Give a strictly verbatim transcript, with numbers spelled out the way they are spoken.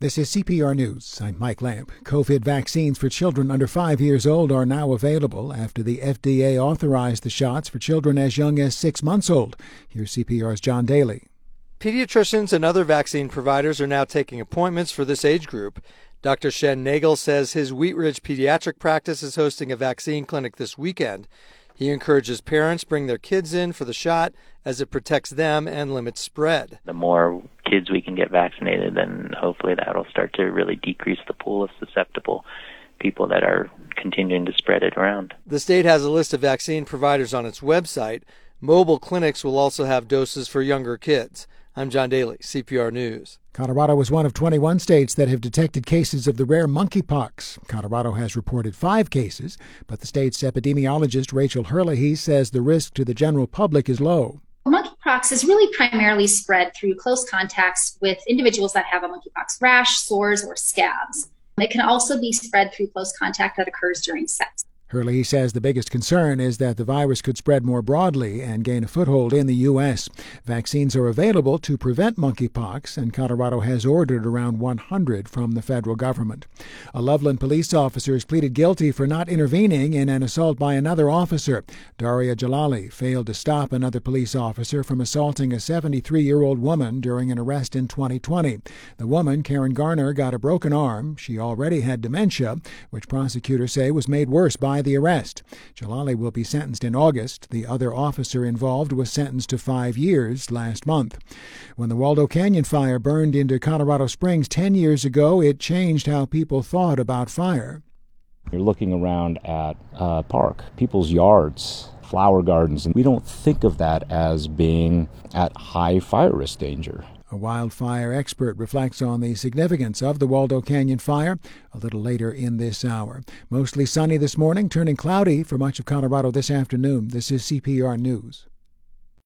This is C P R News. I'm Mike Lamp. COVID vaccines for children under five years old are now available after the F D A authorized the shots for children as young as six months old. Here's C P R's John Daly. Pediatricians and other vaccine providers are now taking appointments for this age group. Doctor Shen Nagel says his Wheat Ridge pediatric practice is hosting a vaccine clinic this weekend. He encourages parents bring their kids in for the shot as it protects them and limits spread. The more kids we can get vaccinated, then hopefully that'll start to really decrease the pool of susceptible people that are continuing to spread it around. The state has a list of vaccine providers on its website. Mobile clinics will also have doses for younger kids. I'm John Daly, C P R News. Colorado is one of twenty-one states that have detected cases of the rare monkeypox. Colorado has reported five cases, but the state's epidemiologist Rachel Herlihy says the risk to the general public is low. Monkeypox is really primarily spread through close contacts with individuals that have a monkeypox rash, sores, or scabs. It can also be spread through close contact that occurs during sex. Herlihy says the biggest concern is that the virus could spread more broadly and gain a foothold in the U S. Vaccines are available to prevent monkeypox, and Colorado has ordered around one hundred from the federal government. A Loveland police officer has pleaded guilty for not intervening in an assault by another officer. Daria Jalali failed to stop another police officer from assaulting a seventy-three-year-old woman during an arrest in twenty twenty. The woman, Karen Garner, got a broken arm. She already had dementia, which prosecutors say was made worse by the arrest. Jalali will be sentenced in August. The other officer involved was sentenced to five years last month. When the Waldo Canyon fire burned into Colorado Springs ten years ago, it changed how people thought about fire. You're looking around at a park, people's yards, flower gardens, and we don't think of that as being at high fire risk danger. A wildfire expert reflects on the significance of the Waldo Canyon fire a little later in this hour. Mostly sunny this morning, turning cloudy for much of Colorado this afternoon. This is C P R News.